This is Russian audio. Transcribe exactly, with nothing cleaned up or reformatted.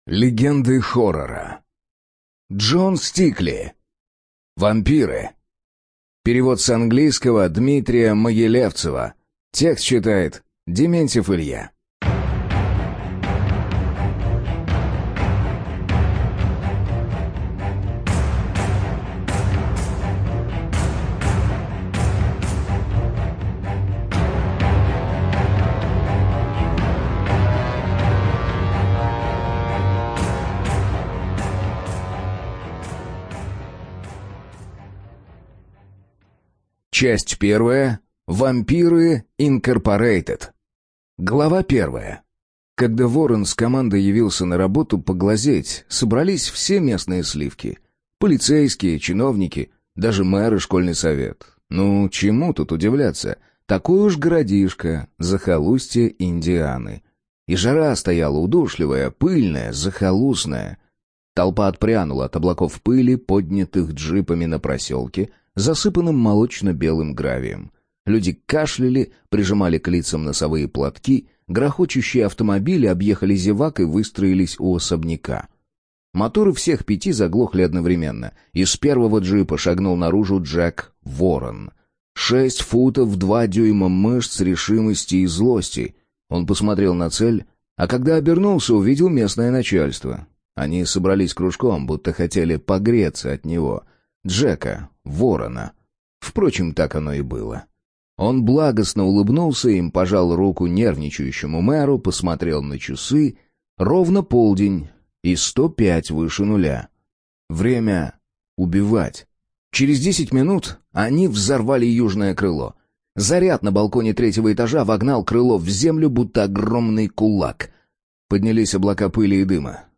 Легенды хоррора. Джон Стикли. Вампиры. Перевод с английского Дмитрия Могилевцева. Текст читает Дементьев Илья. Часть первая. Вампиры Инкорпорейтед. Глава первая. Когда Ворон с командой явился на работу поглазеть, собрались все местные сливки. Полицейские, чиновники, даже мэр и школьный совет. Ну, чему тут удивляться? Такой уж городишко, захолустье Индианы. И жара стояла удушливая, пыльная, захолустная. Толпа отпрянула от облаков пыли, поднятых джипами на проселке, засыпанным молочно-белым гравием. Люди кашляли, прижимали к лицам носовые платки, грохочущие автомобили объехали зевак и выстроились у особняка. Моторы всех пяти заглохли одновременно. Из первого джипа шагнул наружу Джек Ворон. Шесть футов, два дюйма мышц, решимости и злости. Он посмотрел на цель, а когда обернулся, увидел местное начальство. Они собрались кружком, будто хотели погреться от него. Джека Ворона. Впрочем, так оно и было. Он благостно улыбнулся им, пожал руку нервничающему мэру, посмотрел на часы. Ровно полдень и сто пять выше нуля. Время убивать. Через десять минут они взорвали южное крыло. Заряд на балконе третьего этажа вогнал крыло в землю, будто огромный кулак. Поднялись облака пыли и дыма.